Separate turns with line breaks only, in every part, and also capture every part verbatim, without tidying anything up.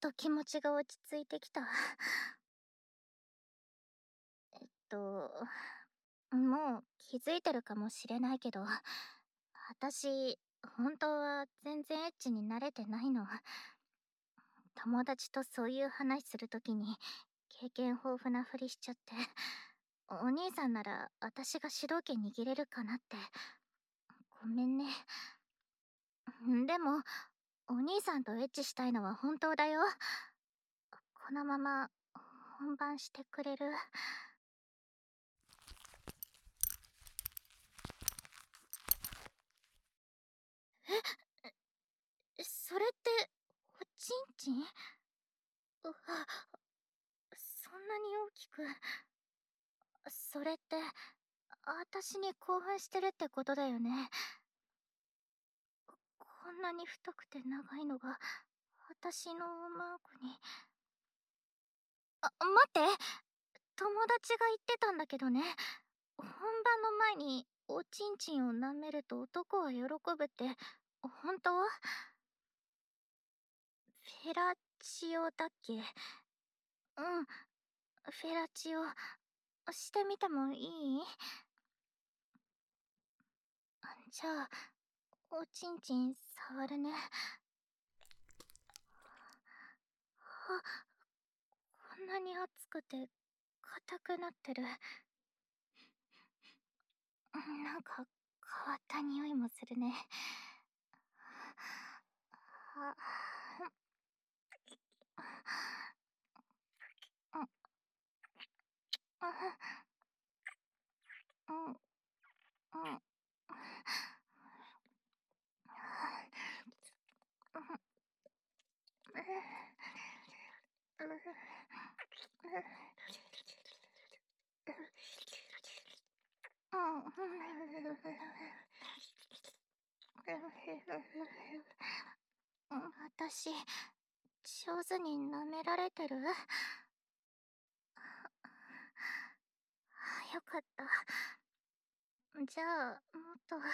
と気持ちが落ち着いてきた。えっと、もう気づいてるかもしれないけど、私、本当は全然エッチに慣れてないの。友達とそういう話するときに、経験豊富なふりしちゃって、お兄さんなら私が主導権握れるかなって。ごめんね。でも、お兄さんとエッチしたいのは本当だよ。このまま、本番してくれる？え、それって、おちんちん？うわ、そんなに大きく。それって、私に興奮してるってことだよね。こんなに太くて長いのが、私のマークに。あ、待って、友達が言ってたんだけどね。本番の前におちんちんを舐めると男は喜ぶって、本当？フェラチオだっけ？うん、フェラチオ。してみてもいい？じゃあ、おちんちん触るね。あ、こんなに熱くて硬くなってる。なんか変わった匂いもするね。あ、うん、うん、うん、うん。私、上手に舐められてる？よかった。じゃあ、もっと。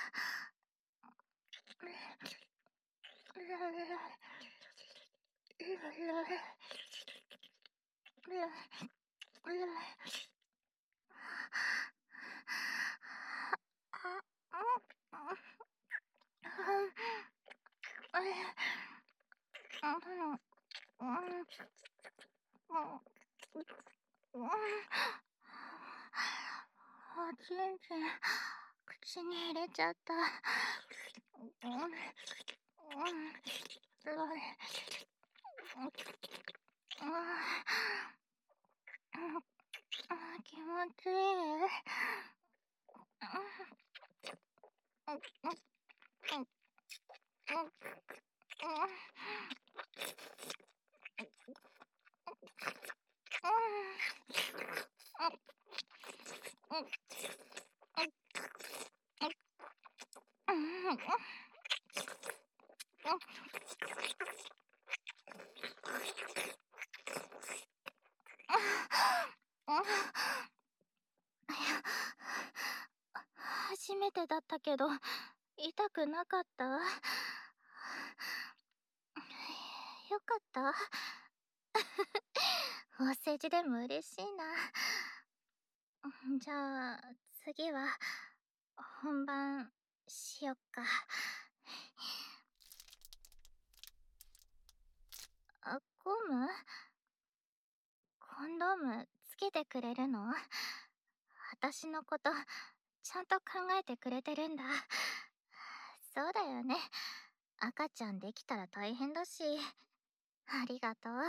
おちんちん、口に入れちゃった。気持ちいい。初めてだったけど、痛くなかった？よかった。お世辞でも嬉しいな。じゃあ、次は、本番、しよっか。あ、ゴム？コンドームつけてくれるの？私のこと、ちゃんと考えてくれてるんだ。そうだよね。赤ちゃんできたら大変だし。ありがとう。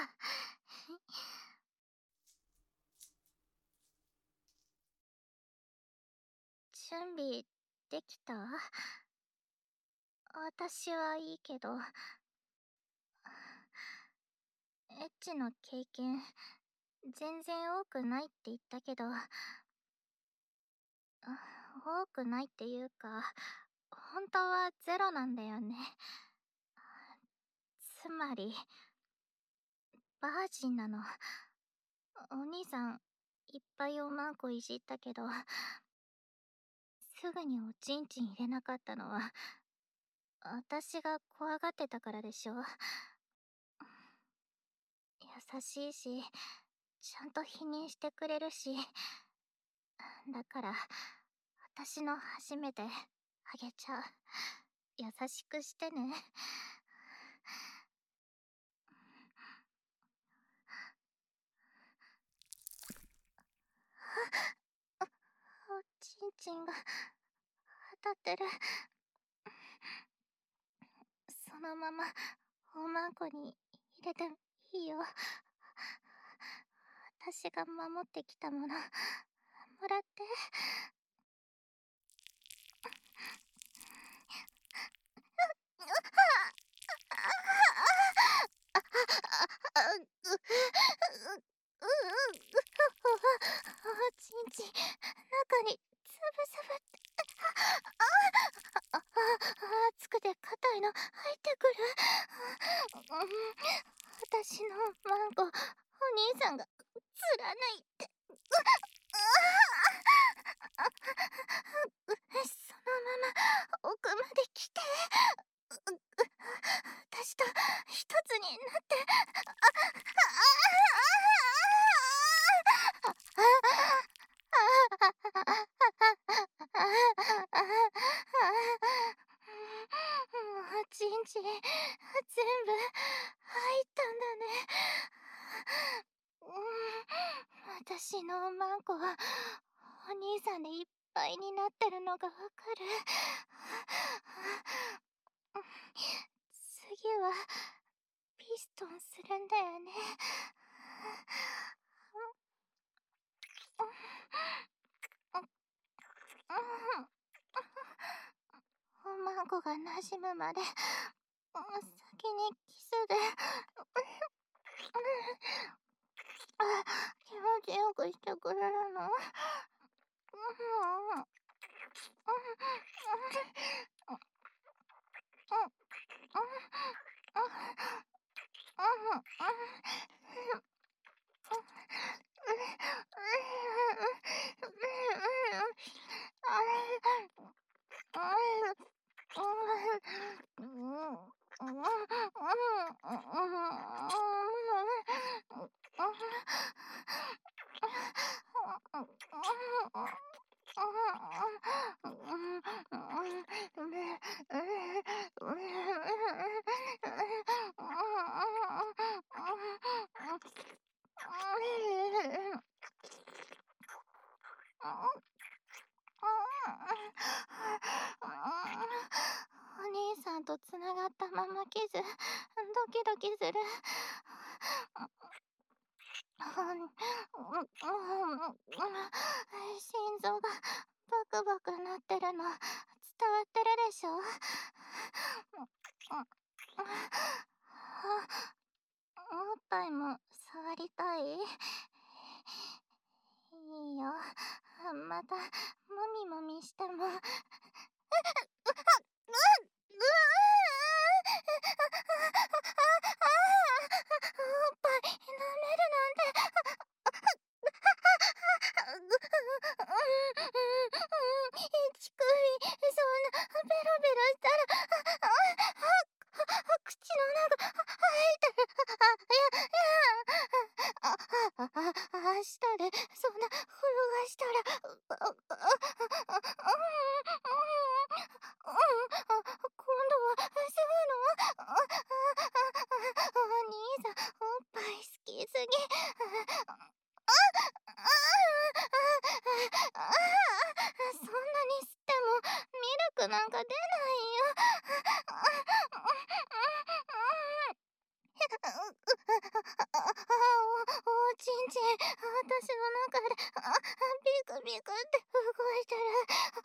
準備できた？私はいいけど。エッチの経験、全然多くないって言ったけど、多くないっていうか、本当はゼロなんだよね。つまり、バージンなの。お兄さん、いっぱいおまんこいじったけど、すぐにおちんちん入れなかったのは、私が怖がってたからでしょ。 しいし、ちゃんと否認してくれるし、だから私の初めてあげちゃう。優しくしてね。おちんちんが当たってる。そのままおまんこに入れていいよ。私が守ってきたものもらって。おちんちん中につぶつぶって。ああ熱くて硬いの入ってくる。私のマンコお兄さんが貫いて。そのまま奥まで来て。私と一つになって。おちんちん全部入ったんだね。私のおまんこはお兄さんでいっぱいになってるのがわかる。次はピストンするんだよね。おまんこが馴染むまで先にキスで気持ちよくしてくれるの。お兄さんとつながったままキス、ドキドキする。心臓がバクバクなってるの伝わってるでしょ。おっぱいも触りたい？いいよ。またもみもみしても。おっぱい舐めるなんて。ちくり、そんなベロベロしたら口の中入ってる。あ舌でそんな転がしたら今度は吸うの？お兄さんおっぱい好きすぎ。そんなに吸ってもミルクなんか出ないよ。おちんちん私の中でビクビクって動いてる。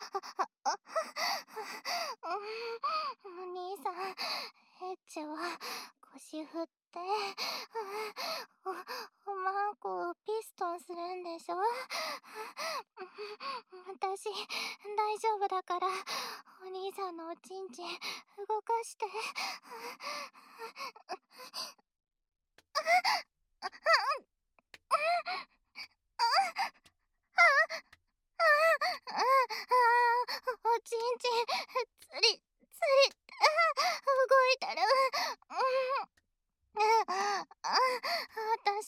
お兄さんエッチは腰振っておおまんこをピストンするんでしょ。私大丈夫だからお兄さんのおちんちん動かして。おちんちんつりつり動いてる。私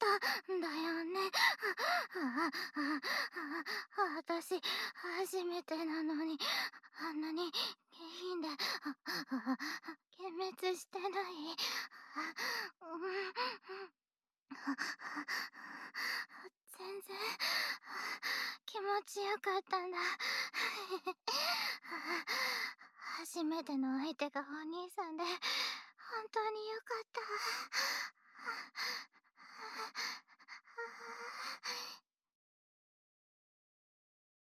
たんだよね。ああああ私初めてなのにあんなに下品でああ幻滅してない。あうん全然気持ちよかったんだ。初めての相手がお兄さんで本当によかった。